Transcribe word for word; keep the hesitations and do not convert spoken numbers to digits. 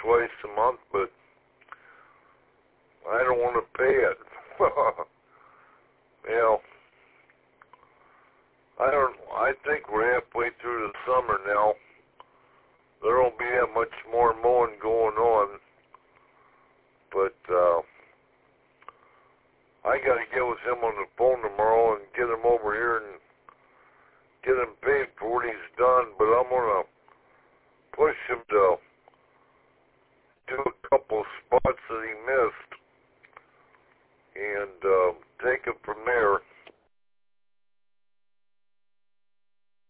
twice a month, but I don't want to pay it. You know, I don't. I think we're halfway through the summer now. There won't be